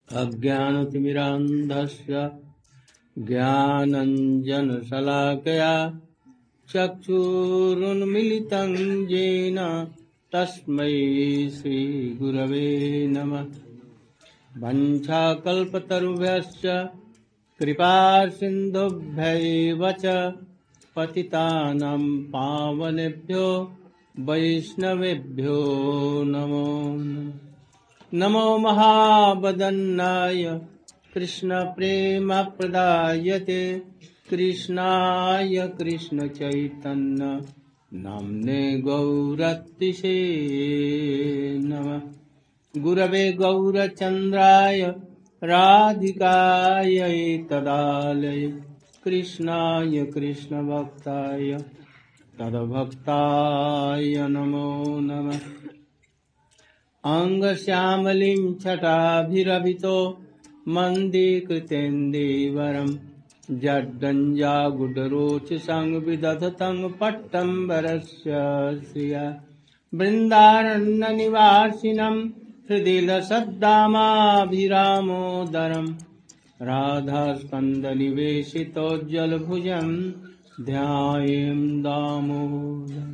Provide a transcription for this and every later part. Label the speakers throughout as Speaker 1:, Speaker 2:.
Speaker 1: अज्ञानतिमिरान्धस्य ज्ञानञ्जनशलाकया चक्षुरुन्मिलितं येन तस्मै श्रीगुरवे नमः। वञ्चाकल्पतरुभ्यश्च कृपासिन्धुभ्यैव च पतितानां पावनेभ्यो वैष्णवेभ्यो नमो नमः। नमो महावदन्नाय कृष्णप्रेमप्रदायते कृष्णाय कृष्णचैतन्य नाम्ने गौरतिसे नमः। गुरवे गौरचन्द्राय राधिकायै तदालये कृष्णाय कृष्णभक्ताय तद्भक्ताय नमो नमः। अंगश्यामलिं छटाभिरभितो मन्दीकृतेन्दीवरं जड्डञ्जागुडरोचसं विदधतं पट्टम्बरस्य श्रिया बृन्दारण्यनिवासिनं हृदि लसद्दामाभिरामोदरं राधास्कन्दनिवेशितोज्ज्वलभुजं ध्यायेन् दामोदरम्।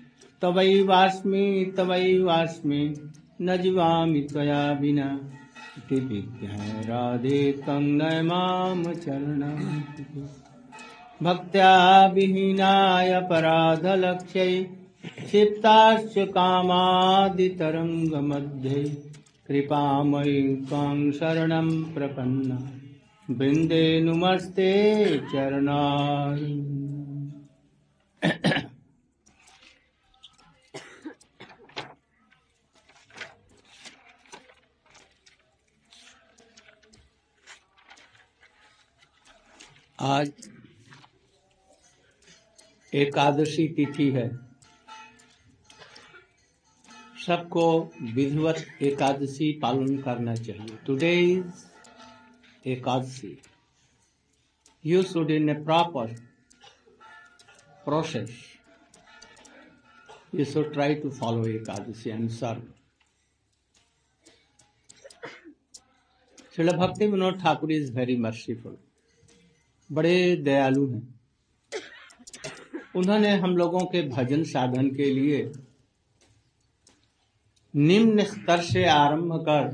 Speaker 1: तवैवास्मि न जीवामि त्वया विना इति विज्ञाय राधे त्वं मां चरणं भक्त्या विहीनाय अपराधलक्ष्यै क्षिप्ताश्च कामादितरङ्गमध्ये कृपामयि त्वां शरणं प्रपन्ना वृन्दे नुमस्ते चरणाय। आज एकादशी तिथि है। सबको विधिवत एकादशी पालन करना चाहिए। Today is Ekadashi. You should in a proper process you should try to follow Ekadashi and serve. Srila Bhakti Vinod Thakur is very merciful. बड़े दयालु हैं। उन्होंने हम लोगों के भजन साधन के लिए निम्न स्तर से आरंभ कर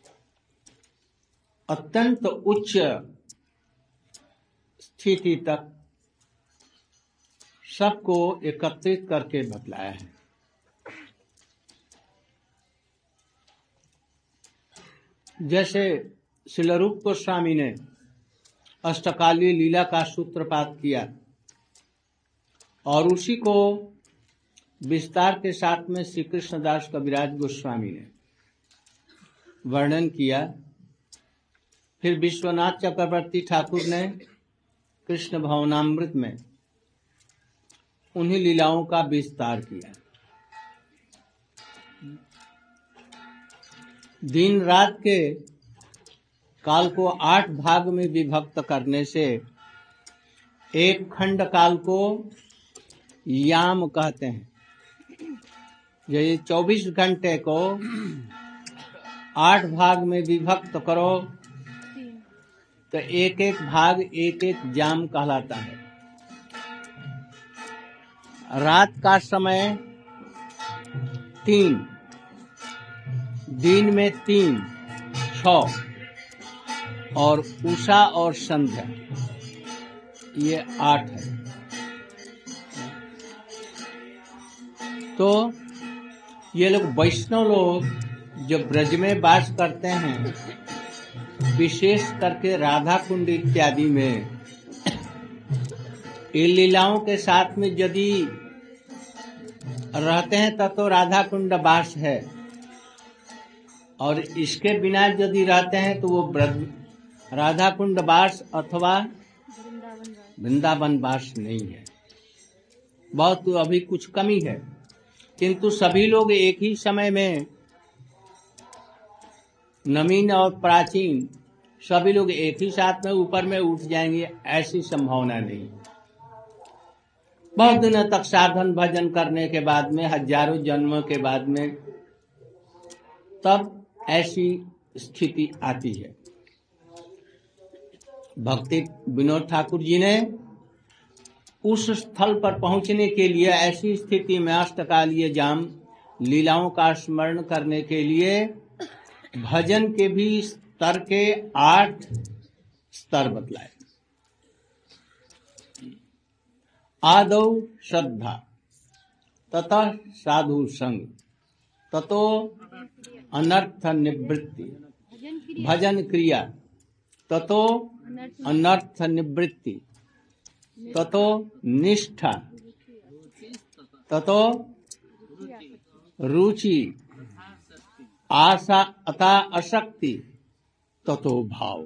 Speaker 1: अत्यंत उच्च स्थिति तक सबको एकत्रित करके बतलाया है। जैसे श्रील रूप गोस्वामी ने अष्टकालीय लीला का सूत्रपात किया और उसी को विस्तार के साथ में श्री कृष्णदास कविराज गोस्वामी ने वर्णन किया। फिर विश्वनाथ चक्रवर्ती ठाकुर ने कृष्ण भवनामृत में उन्हीं लीलाओं का विस्तार किया। दिन रात के काल को 8 भाग में विभक्त करने से एक खंड काल को याम कहते हैं। ये 24 घंटे को 8 भाग में विभक्त करो तो एक एक भाग एक एक जाम कहलाता है। रात का समय 3, दिन में 3, 6 और उषा और संध्या ये 8 है। तो ये लोग वैष्णव लोग जो ब्रज में वास करते हैं, विशेष करके राधा कुंड इत्यादि में इन लीलाओं के साथ में यदि रहते हैं तब तो राधा कुंड वास है, और इसके बिना यदि रहते हैं तो वो राधा कुंड वास अथवा वृंदावन वास नहीं है। बहुत अभी कुछ कमी है, किंतु सभी लोग एक ही समय में, नवीन और प्राचीन सभी लोग एक ही साथ में ऊपर में उठ जाएंगे, ऐसी संभावना नहीं। बहुत दिनों तक साधन भजन करने के बाद में, हजारों जन्मों के बाद में, तब ऐसी स्थिति आती है। भक्ति विनोद ठाकुर जी ने उस स्थल पर पहुंचने के लिए ऐसी स्थिति में अष्टकालीय जाम लीलाओं का स्मरण करने के लिए भजन के भी स्तर के 8 स्तर बतलाए। आदौ श्रद्धा, ततः साधु संग, ततो अनर्थ निवृत्ति, भजन क्रिया, ततो अनर्थ निवृत्ति, ततो निष्ठा, ततो रुचि, आशा अथा आसक्ति, ततो भाव,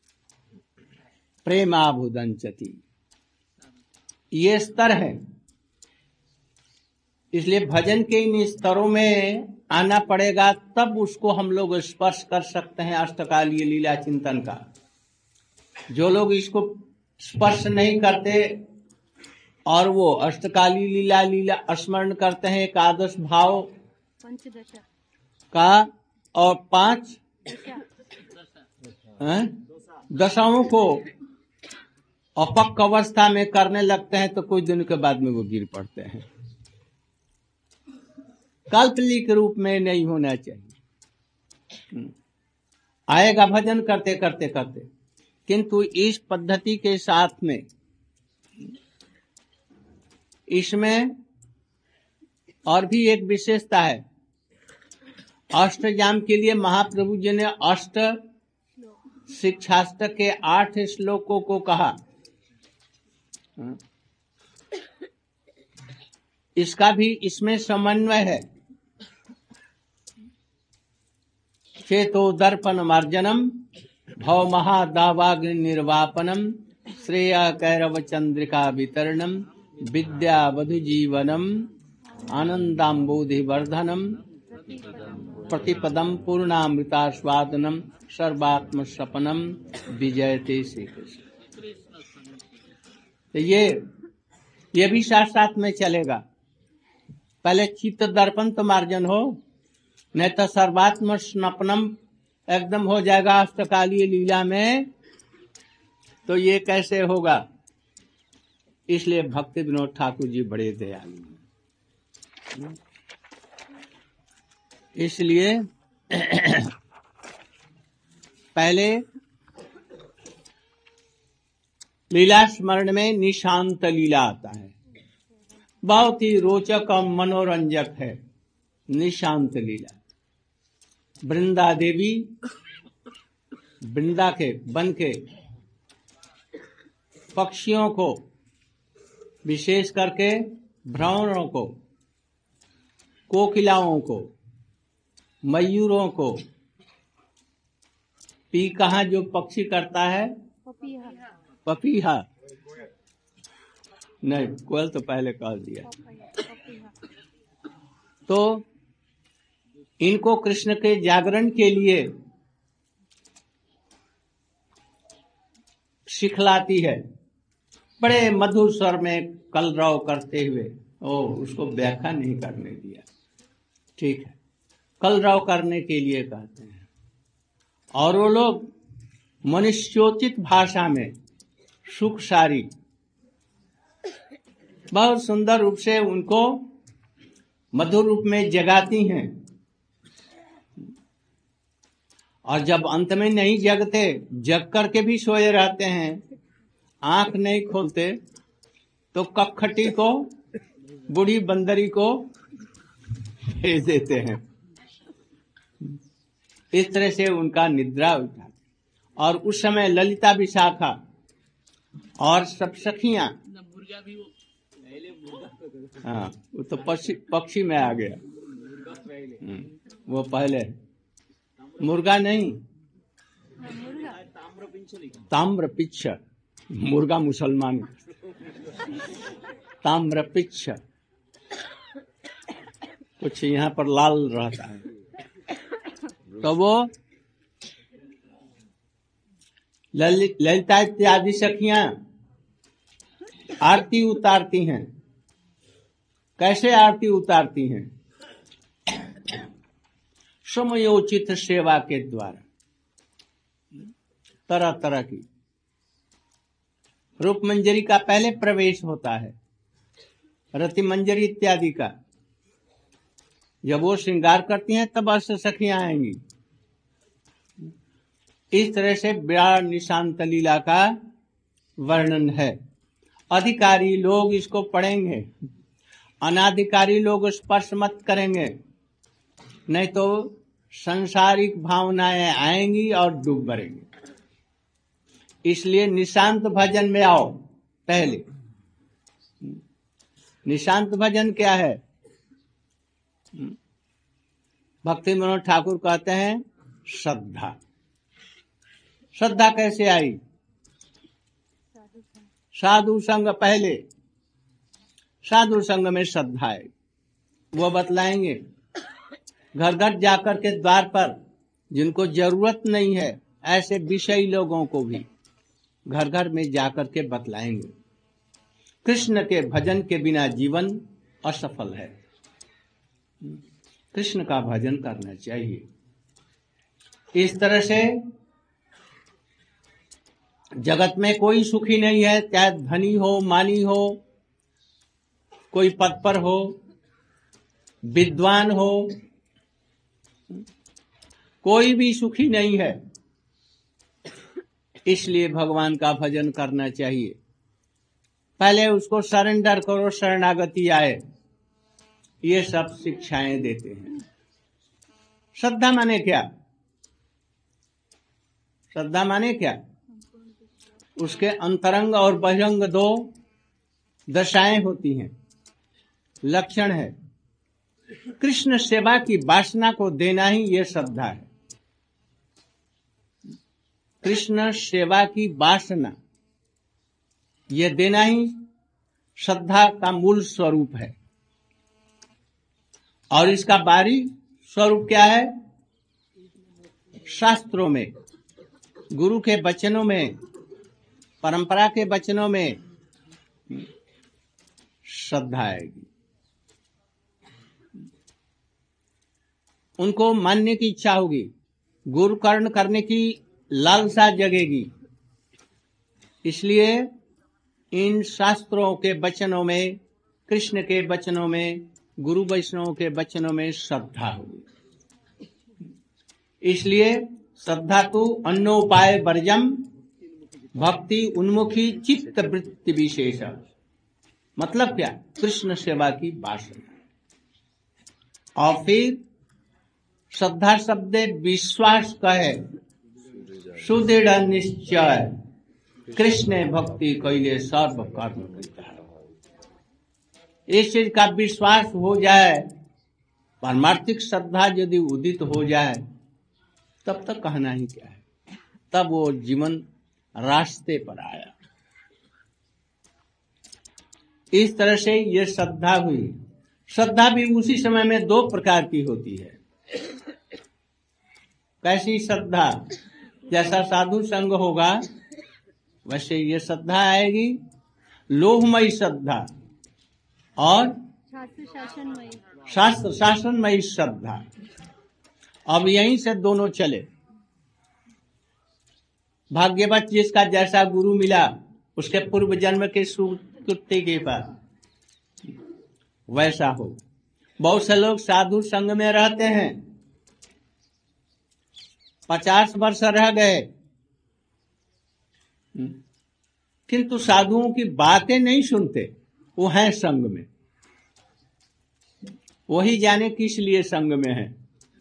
Speaker 1: प्रेमाभुदंचति। ये स्तर है। इसलिए भजन के इन स्तरों में आना पड़ेगा, तब उसको हम लोग स्पर्श कर सकते हैं अष्टकालीय लीला चिंतन का। जो लोग इसको स्पर्श नहीं करते और वो अष्टकालीय लीला स्मरण करते हैं एकादश भाव का और 5 दशाओं को अपक्व अवस्था में करने लगते हैं तो कुछ दिन के बाद में वो गिर पड़ते हैं। काल्पनिक रूप में नहीं होना चाहिए। आएगा भजन करते करते करते, किंतु इस पद्धति के साथ में इसमें और भी एक विशेषता है। अष्टजाम के लिए महाप्रभु जी ने अष्ट शिक्षाष्टक के 8 श्लोकों को कहा। इसका भी इसमें समन्वय है। चेतो दर्पण मार्जनम, भव महादावाग्नि निर्वापनम, श्रेय कैरव चंद्रिका वितरणम, विद्या वधु जीवनम, आनंदाम्बोधि वर्धनम, प्रतिपदम पूर्णामृतास्वादनम, सर्वात्म सपनम, विजयते श्री कृष्ण। तो ये भी साथ साथ में चलेगा। पहले चित्त दर्पण तो मार्जन हो, नहीं तो सर्वात्म स्नपनम एकदम हो जाएगा अष्टकालीय लीला में, तो ये कैसे होगा। इसलिए भक्ति विनोद ठाकुर जी बड़े दयालु हैं। इसलिए पहले लीला स्मरण में निशांत लीला आता है, बहुत ही रोचक और मनोरंजक है निशांत लीला। वृंदा देवी वृंदा के बन के पक्षियों को, विशेष करके भ्रमरों को, कोकिलाओं को, मयूरों को, पी कहाँ जो पक्षी करता है, पपीहा नहीं, कोयल तो पहले कह दिया। तो इनको कृष्ण के जागरण के लिए सिखलाती है, बड़े मधुर स्वर में कलरव करते हुए। उसको व्याख्या नहीं करने दिया, ठीक है, कलरव करने के लिए कहते हैं। और वो लोग मनुष्योचित भाषा में सुख सारी बहुत सुंदर रूप से उनको मधुर रूप में जगाती हैं। और जब अंत में नहीं जगते, जग करके भी सोए रहते हैं, आंख नहीं खोलते, तो कखटी को, बूढ़ी बंदरी को भेज देते हैं। इस तरह से उनका निद्रा उठा। और उस समय ललिता विशाखा और सब सखियां, हाँ वो तो पक्षी में आ गया, वो पहले मुर्गा नहीं, ताम्रपिच्छ, मुर्गा मुसलमान, ताम्रपिच्छ कुछ यहाँ पर लाल रहता है, तो वो ललिता इत्यादि सखियां आरती उतारती हैं। कैसे आरती उतारती हैं? समयोचित सेवा के द्वारा, तरह तरह की रूप मंजरी का पहले प्रवेश होता है, रति मंजरी इत्यादि का। जब वो श्रृंगार करती हैं तब अष्ट सखियां आएंगी। इस तरह से विराट निशांत लीला का वर्णन है। अधिकारी लोग इसको पढ़ेंगे, अनाधिकारी लोग स्पर्श मत करेंगे, नहीं तो संसारिक भावनाएं आएंगी और डूब भरेंगे। इसलिए निशांत भजन में आओ। पहले निशांत भजन क्या है? भक्ति मनोहर ठाकुर कहते हैं श्रद्धा। श्रद्धा कैसे आई? साधु संग पहले, साधु संग में श्रद्धा है, वो बतलाएंगे। घर घर जाकर के द्वार पर जिनको जरूरत नहीं है ऐसे विषयी लोगों को भी घर घर में जाकर के बतलाएंगे। कृष्ण के भजन के बिना जीवन असफल है। कृष्ण का भजन करना चाहिए। इस तरह से जगत में कोई सुखी नहीं है, चाहे धनी हो, मानी हो, कोई पद पर हो, विद्वान हो, कोई भी सुखी नहीं है। इसलिए भगवान का भजन करना चाहिए। पहले उसको सरेंडर करो, शरणागति आए, ये सब शिक्षाएं देते हैं। श्रद्धा माने क्या? श्रद्धा माने क्या? उसके अंतरंग और बहिरंग दो दशाएं होती हैं, लक्षण है। कृष्ण सेवा की वासना को देना ही ये श्रद्धा है। कृष्ण सेवा की वासना ये देना ही श्रद्धा का मूल स्वरूप है। और इसका बाहरी स्वरूप क्या है? शास्त्रों में, गुरु के वचनों में, परंपरा के वचनों में श्रद्धा आएगी। उनको मानने की इच्छा होगी, गुरुकर्ण करने की लालसा जगेगी। इसलिए इन शास्त्रों के वचनों में, कृष्ण के वचनों में, गुरु वैष्णव के वचनों में श्रद्धा होगी। इसलिए श्रद्धा तो अन्नोपाय वर्जम भक्ति उन्मुखी चित्त वृत्ति विशेष। मतलब क्या? कृष्ण सेवा की वासना। और फिर श्रद्धा शब्द विश्वास का है, सुदृढ़ निश्चय, कृष्ण भक्ति कैले सर्व कर्म करता है। इस चीज का विश्वास हो जाए, परमार्थिक श्रद्धा यदि उदित हो जाए, तब तक कहना ही क्या है, तब वो जीवन रास्ते पर आया। इस तरह से ये श्रद्धा हुई। श्रद्धा भी उसी समय में दो प्रकार की होती है। कैसी श्रद्धा? जैसा साधु संग होगा वैसे ये श्रद्धा आएगी, लोभमयी श्रद्धा और शास्त्र शासनमयी श्रद्धा। अब यहीं से दोनों चले। भाग्यवत जिसका जैसा गुरु मिला, उसके पूर्व जन्म के सुकृति के पास वैसा हो। बहुत से लोग साधु संग में रहते हैं, 50 वर्ष रह गए, किंतु साधुओं की बातें नहीं सुनते। वो हैं संग में, वही जाने किस लिए संग में है।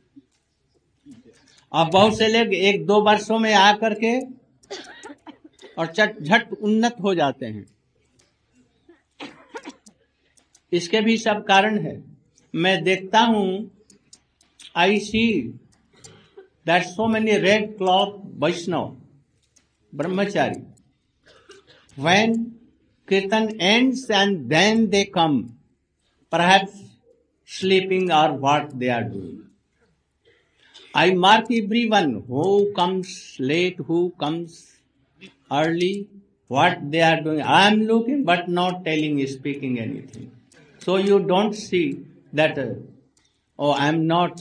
Speaker 1: अब बहुत से लोग 1-2 वर्षों में आकर के और झट उन्नत हो जाते हैं। इसके भी सब कारण है। मैं देखता हूं, I see that so many red cloth Vaishnava brahmachari, when kirtan ends and then they come, perhaps sleeping or what they are doing. I mark everyone who comes late, who comes early, what they are doing. I am looking but not telling, speaking anything. So you don't see that, oh, I am not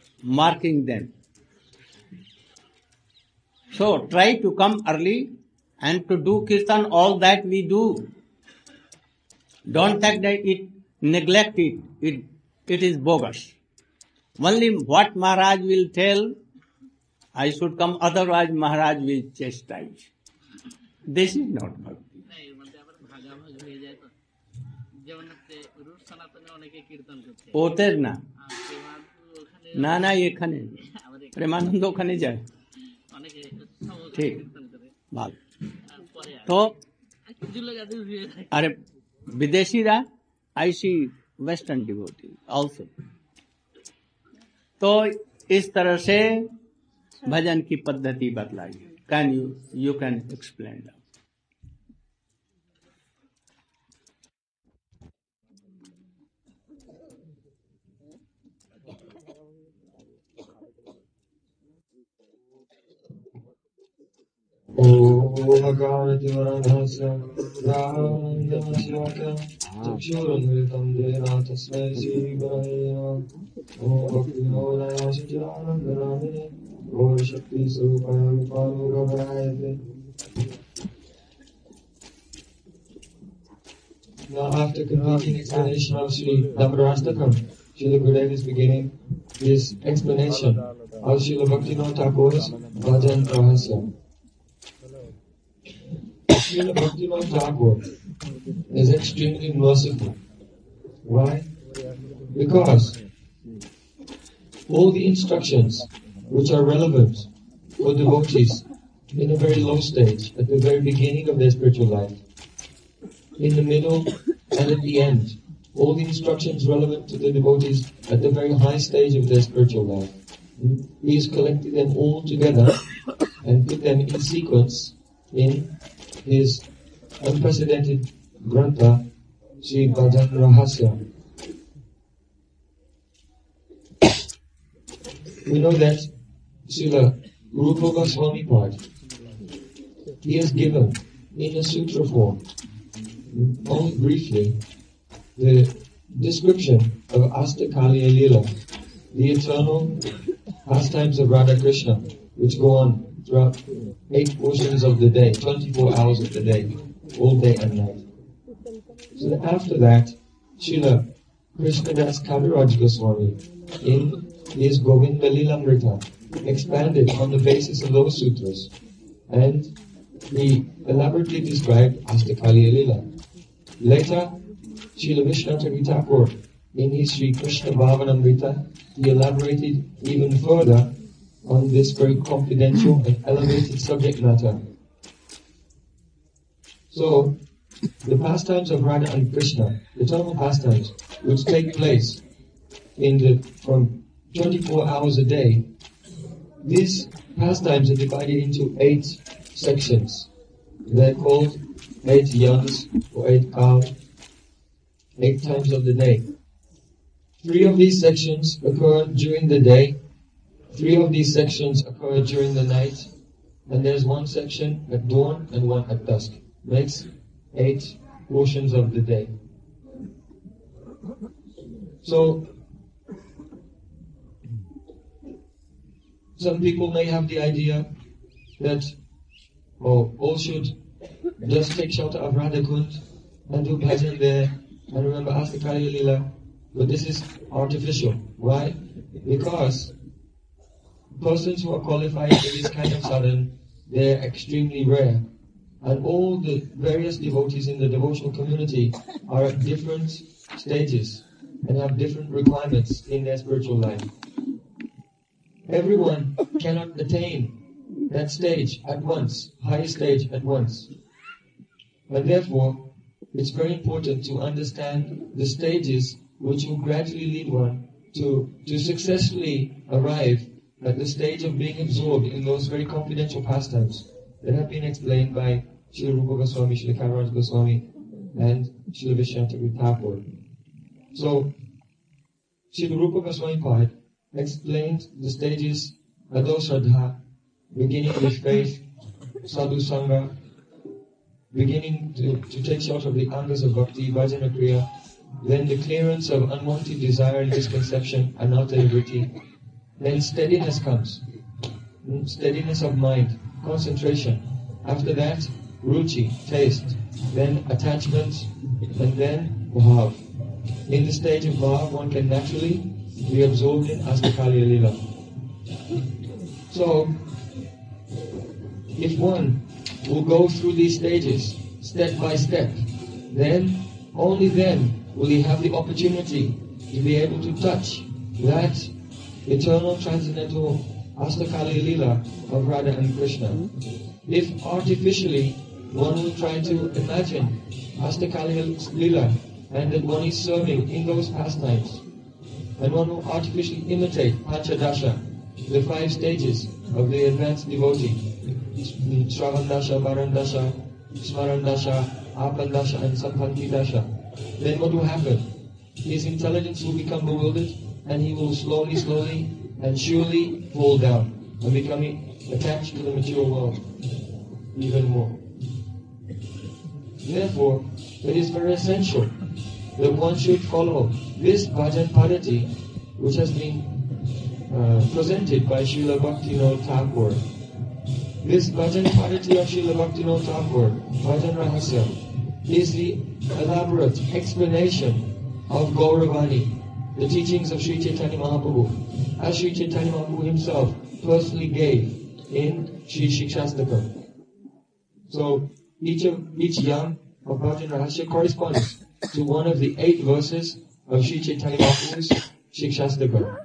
Speaker 1: marking them. So try to come early And to do kirtan, all that we do. Don't think that it neglect it. It is bogus. Only what Maharaj will tell, I should come, otherwise Maharaj will chastise. This is not bhakti. ওদের না না না এখানে প্রেমানন্দ ওখানে যায় ঠিক ভালো তো अरे विदेशीरा I see Western devotees also. तो इस तरह से भजन की पद्धति बतलाई. Can you can explain that?
Speaker 2: Now, after completing explanation of Sri Damodar-Astakam, Srila Gurudev is beginning his explanation of Srila Bhaktivinoda Thakur's Bhajan Rahasya. Srila Bhaktivinoda Thakur is extremely merciful. Why? Because all the instructions which are relevant for devotees in a very low stage, at the very beginning of their spiritual life, in the middle and at the end, all the instructions relevant to the devotees at the very high stage of their spiritual life, he has collected them all together and put them in sequence in his unprecedented Grantha, Sri Bhajan Rahasya. We know that Srila Rupa Goswami Pad, he has given in a sutra form, only briefly, the description of Astakaliya Leela, the eternal pastimes of Radha Krishna, which go on throughout 8 portions of the day, 24 hours of the day, all day and night. So after that, Srila Krishnadas Kaviraj Goswami, in his Govinda Lilamrita, expanded on the basis of those sutras, and he elaborately described Astakaliya Leela. Later, Srila Vishnu Thakur, in his Sri Krishna Bhavanamrita, he elaborated even further on this very confidential and elevated subject matter. So, the pastimes of Radha and Krishna, eternal pastimes, which take place from 24 hours a day, these pastimes are divided into 8 sections. They're called 8 yams or 8 kal, 8 times of the day. 3 of these sections occur during the day, 3 of these sections occur during the night, and there's 1 section at dawn and 1 at dusk. Makes 8 portions of the day. So, some people may have the idea that all should just take shelter of Radha Kund and do bhajan there and remember Astakaliya Leela, but this is artificial. Why? Because persons who are qualified for this kind of sadhana, they're extremely rare. And all the various devotees in the devotional community are at different stages and have different requirements in their spiritual life. Everyone cannot attain that stage at once, highest stage at once. And therefore, it's very important to understand the stages which will gradually lead one to successfully arrive at the stage of being absorbed in those very confidential pastimes that have been explained by Srila Rupa Goswami, Srila Kaviraj Goswami, and Srila Vishnu Thakur. So, Srila Rupa Goswami Pad explained the stages Ado Shraddha, beginning with faith, Sadhu Sangha, beginning to take shelter of the angas of bhakti, bhajana kriya, then the clearance of unwanted desire and misconception, anatta vritti, then steadiness comes, steadiness of mind, concentration. After that, ruchi, taste, then attachment, and then bhav. In the stage of bhav, one can naturally be absorbed in Astakaliya Lila. So, if one will go through these stages, step by step, then, only then, will he have the opportunity to be able to touch that eternal transcendental Astakaliya Lila of Radha and Krishna. If artificially one will try to imagine Astakaliya Lila and that one is serving in those pastimes, and one will artificially imitate Panchadasha, the 5 stages of the advanced devotee, Shravandasha, Varandasha, Smarandasha, Apandasha and Sampantidasha, then what will happen? His intelligence will become bewildered and he will slowly and surely fall down and become attached to the material world even more. Therefore, it is very essential that one should follow this bhajan padati which has been presented by Srila Bhaktivinoda Thakur. This bhajan padati of Srila Bhaktivinoda Thakur, Bhajan Rahasya, is the elaborate explanation of Gauravani, the teachings of Sri Chaitanya Mahaprabhu, as Sri Chaitanya Mahaprabhu himself personally gave in Sri Shikshastakam. So each yam of Bhajan Rahasya corresponds to one of the 8 verses of Sri Chaitanya Mahaprabhu's Shikshastakam.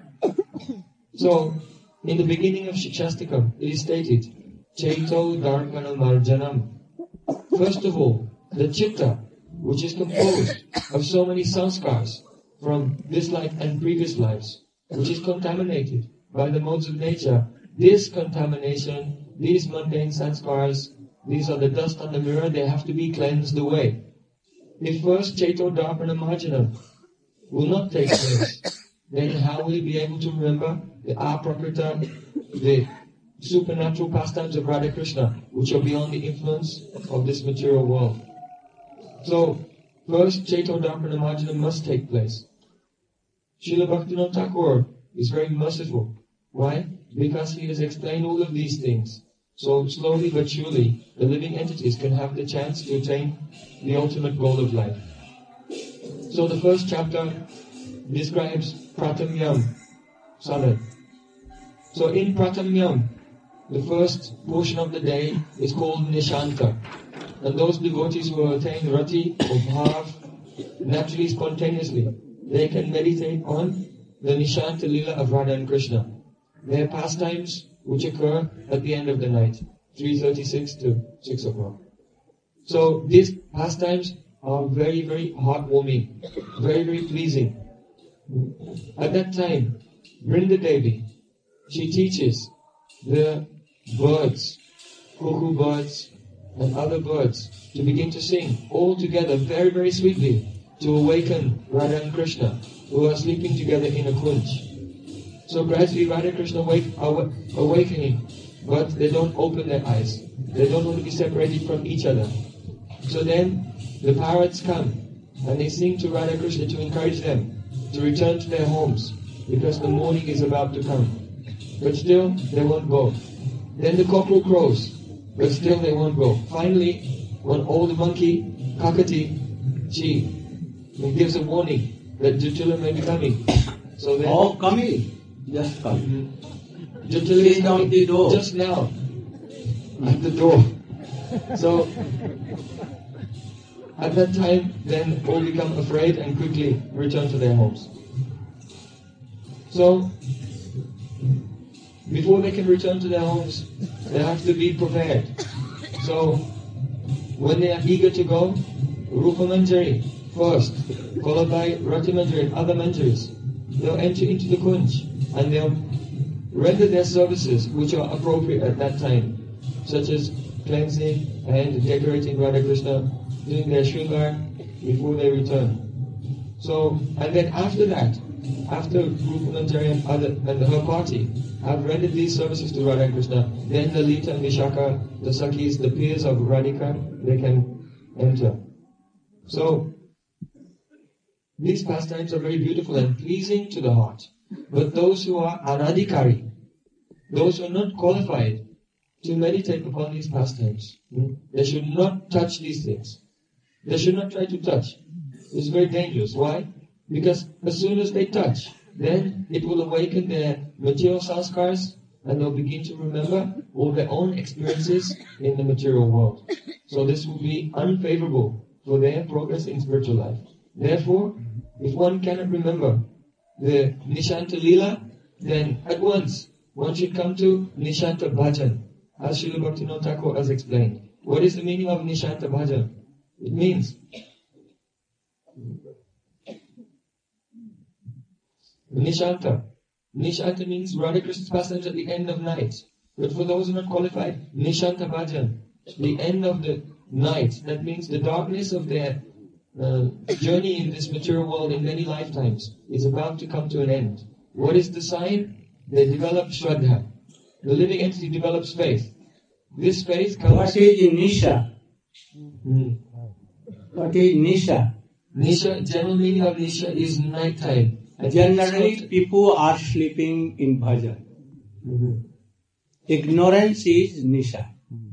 Speaker 2: So, in the beginning of Shikshastakam, it is stated, Chaito Darpana Marjanam. First of all, the chitta, which is composed of so many sanskars from this life and previous lives, which is contaminated by the modes of nature, this contamination, these mundane sanskars, these are the dust on the mirror, they have to be cleansed away. If first Chaito Darpana Marjanam will not take place, then how will you be able to remember the aprakrita, the supernatural pastimes of Radha Krishna, which are beyond the influence of this material world? So, first Chaito Darpana Marjanam must take place. Srila Bhaktivinoda Thakur is very merciful. Why? Because he has explained all of these things. So slowly but surely, the living entities can have the chance to attain the ultimate goal of life. So the first chapter describes Pratamyam Sanad. So in Pratamyam, the first portion of the day is called Nishanta. And those devotees who attain Rati or Bhav, naturally, spontaneously, they can meditate on the Nishanta Lila of Radha and Krishna. Their pastimes which occur at the end of the night, 3:36 to 6 o'clock. So these pastimes are very, very heartwarming, very, very pleasing. At that time, Vrinda Devi, she teaches the birds, cuckoo birds and other birds, to begin to sing all together very, very sweetly to awaken Radha and Krishna, who are sleeping together in a kunj. So gradually Radha and Krishna awakening, but they don't open their eyes. They don't want to be separated from each other. So then the parrots come and they sing to Radha and Krishna to encourage them to return to their homes, because the morning is about to come. But still they won't go. Then the cockerel crows, but still they won't go. Finally, one old monkey, Kakati, she gives a warning that Jatula may be coming. So then,
Speaker 1: Oh, coming. Just come.
Speaker 2: Jatula is
Speaker 1: Down
Speaker 2: coming
Speaker 1: the door.
Speaker 2: just now at the door. So at that time, then all become afraid and quickly return to their homes. So before they can return to their homes, they have to be prepared. So when they are eager to go, Rupa Manjari first, followed by Rati Manjari and other Manjaris, they'll enter into the kunj and they'll render their services which are appropriate at that time, such as cleansing and decorating Radha Krishna, doing their shringar before they return. So, and then after that, after Rupa Manjari and her party have rendered these services to Radha Krishna, then the Lita and Vishaka, the Sakhis, the peers of Radhika, they can enter. So, these pastimes are very beautiful and pleasing to the heart. But those who are anadhikari, those who are not qualified to meditate upon these pastimes. They should not touch these things. They should not try to touch. It's very dangerous. Why? Because as soon as they touch, then it will awaken their material sanskars, and they'll begin to remember all their own experiences in the material world. So this will be unfavorable for their progress in spiritual life. Therefore, if one cannot remember the Nishanta Leela, then at once one should come to Nishanta Bhajan, as Srila Bhaktivinoda Thakur has explained. What is the meaning of Nishanta Bhajan? It means Nishanta. Nishanta means Radha Krishna's pastimes at the end of night. But for those who are not qualified, Nishanta Bhajan, the end of the night. That means the darkness of their journey in this material world in many lifetimes is about to come to an end. What is the sign? They develop Shraddha. The living entity develops faith. This faith comes...
Speaker 1: What is Nisha? What is Nisha?
Speaker 2: Nisha, general meaning of Nisha is night time.
Speaker 1: Generally, people are sleeping in bhajan. Ignorance is Nisha.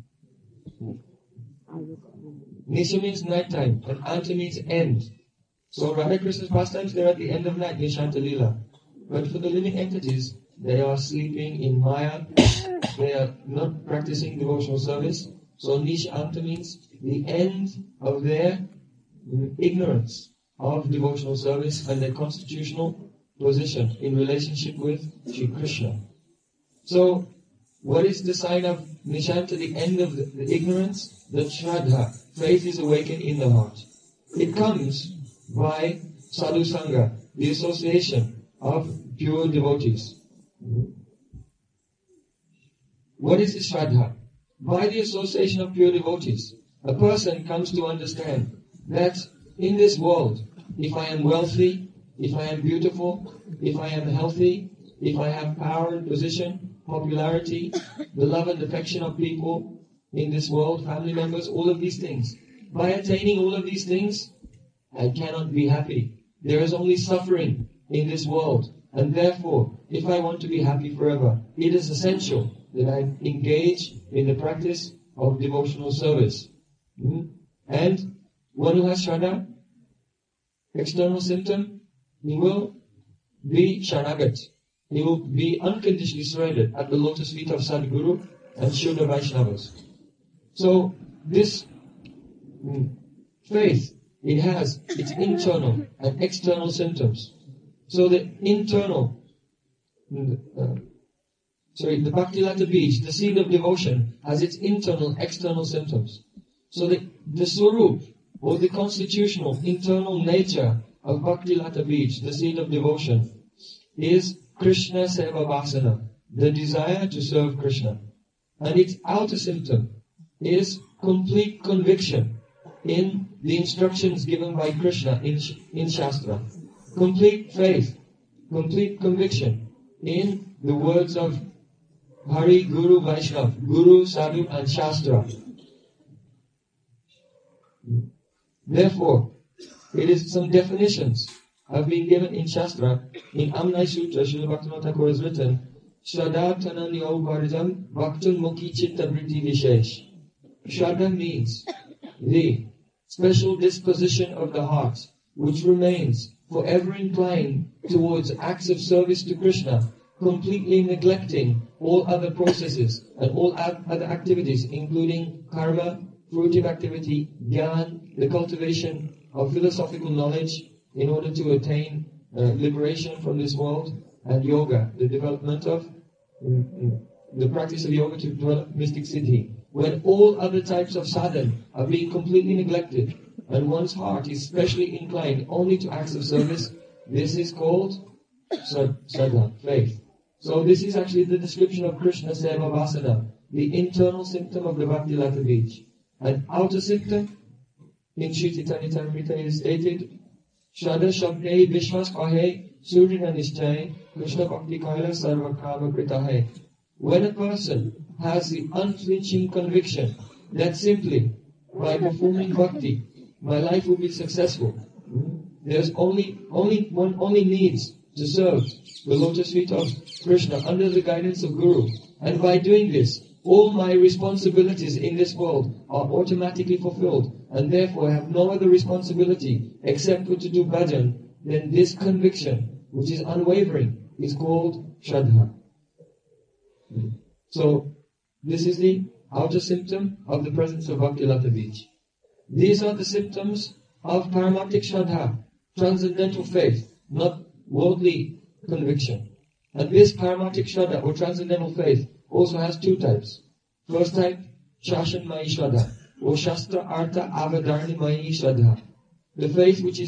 Speaker 2: Nisha means night time, and Anta means end. So Radha Krishna's pastimes, they're at the end of night, Nishanta Leela. But for the living entities, they are sleeping in Maya, they are not practicing devotional service. So Nishanta means the end of their ignorance of devotional service and their constitutional position in relationship with Shri Krishna. So, what is the sign of Nishanta, the end of the ignorance? The Shraddha. Faith is awakened in the heart. It comes by Sadhu Sangha, the association of pure devotees. What is the Shraddha? By the association of pure devotees, a person comes to understand that in this world, if I am wealthy, if I am beautiful, if I am healthy, if I have power and position, popularity, the love and affection of people in this world, family members, all of these things. By attaining all of these things, I cannot be happy. There is only suffering in this world. And therefore, if I want to be happy forever, it is essential that I engage in the practice of devotional service. And one who has Shraddha, external symptom, he will be Sharanagat. He will be unconditionally surrendered at the lotus feet of Sadhguru and Shuddha Vaishnavas. So, this faith, it has its internal and external symptoms. So the internal, the Bhaktilata Bij, the seed of devotion, has its internal, external symptoms. So the Swarup, or the constitutional, internal nature of Bhaktilata Bij, the seed of devotion, is Krishna Seva Vasana, the desire to serve Krishna. And its outer symptom is complete conviction in the instructions given by Krishna in Shastra. Complete faith, complete conviction in the words of Hari, Guru, Vaishnava, Guru, Sadhu and Shastra. Therefore, it is some definitions have been given in Shastra. In Amnai Sutra, Srila Bhaktivinoda Thakur has written, Shraddha Tananyo Bharijam Bhaktun Mukhi Chitta Vritti Vishesh. Shraddha means the special disposition of the heart, which remains forever inclined towards acts of service to Krishna, completely neglecting all other processes and all other activities, including karma, fruitive activity, jnana, the cultivation of philosophical knowledge in order to attain liberation from this world, and yoga, the development of the practice of yoga to develop mystic siddhi. When all other types of sadhana are being completely neglected, and one's heart is specially inclined only to acts of service, this is called sadhana, faith. So this is actually the description of Krishna Seva Vasana, the internal symptom of the Bhaktilata Bij. An outer symptom, in Shri Chaitanya Charitamrita is stated, Shraddha Shabdhe Vishwas Kahe Surya Nishchay Krishna Bhakti Kaila Sarva Kama Krita Hai. When a person has the unflinching conviction that simply by performing bhakti, my life will be successful. There's one only needs to serve the lotus feet of Krishna under the guidance of Guru. And by doing this, all my responsibilities in this world are automatically fulfilled, and therefore I have no other responsibility except for to do bhajan, then this conviction, which is unwavering, is called Shraddha. So, this is the outer symptom of the presence of Bhakti-lata Bij. These are the symptoms of Paramatik Shraddha, transcendental faith, not worldly conviction. And this Paramatik Shraddha, or transcendental faith, also has two types. First type, Shashanmayi Shraddha, or Shastra Artha Avadarnimayi Shraddha. The faith which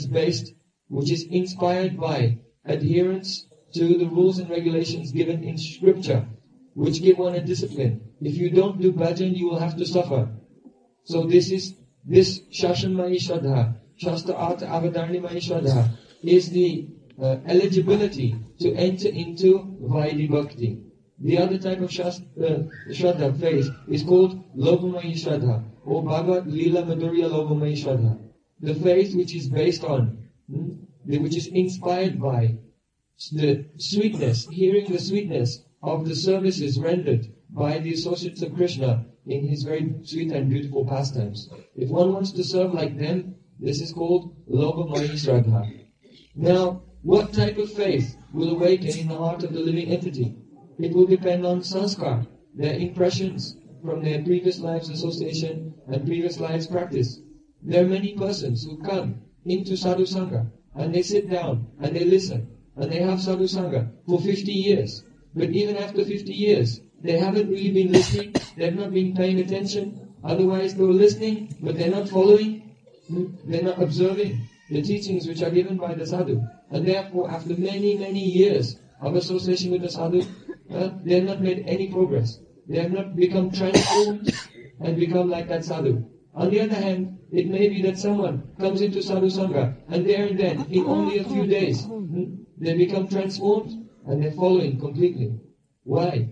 Speaker 2: is inspired by adherence to the rules and regulations given in scripture, which give one a discipline. If you don't do bhajan, you will have to suffer. So this Shashanmayi Shraddha, Shastra Artha Avadarnimayi Shraddha, is the eligibility to enter into Vaidhi Bhakti. The other type of Shraddha, faith, is called Lobhamayi Shraddha, or Bhagavad Leela Madhurya Lobhamayi Shraddha. The faith which is based on, which is inspired by the sweetness, hearing the sweetness of the services rendered by the associates of Krishna in his very sweet and beautiful pastimes. If one wants to serve like them, this is called Lobhamayi Shraddha. Now, what type of faith will awaken in the heart of the living entity? It will depend on sanskar, their impressions from their previous lives association and previous lives practice. There are many persons who come into sadhu sangha and they sit down and they listen and they have sadhu sangha for 50 years. But even after 50 years, they haven't really been listening, they've not been paying attention. Otherwise they were listening, but they're not following, they're not observing the teachings which are given by the sadhu. And therefore, after many, many years of association with the sadhu, they have not made any progress. They have not become transformed and become like that sadhu. On the other hand, it may be that someone comes into sadhu sangha and there and then, in only a few days, they become transformed and they're following completely. Why?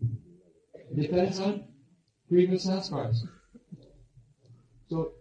Speaker 2: It depends on previous sanskars. So,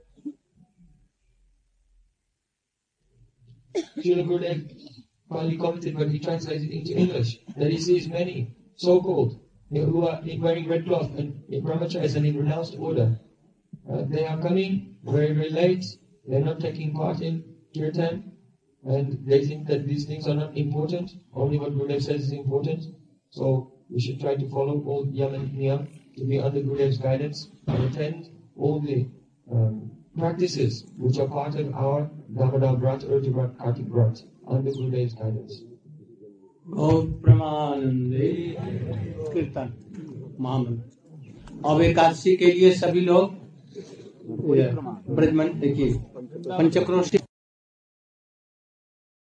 Speaker 2: Srila Gurudev finally commented, but he translated it into English, that he sees many so-called who are wearing red cloth and in brahmacharis and in renounced order. They are coming very, very late. They're not taking part in kirtan, and they think that these things are not important. Only what Gurudev says is important. So we should try to follow all yam and niyam to be under Gurudev's guidance and attend all the practices which are part of our Damodar Vrat, Urdu Vrat, Kartik Vrat under Gurudev's guidance.
Speaker 1: गौ प्रमानंदे कीर्तन महामंत्र। अब एकादशी के लिए सभी लोग ब्रजमंत्र देखिए पंचक्रोशी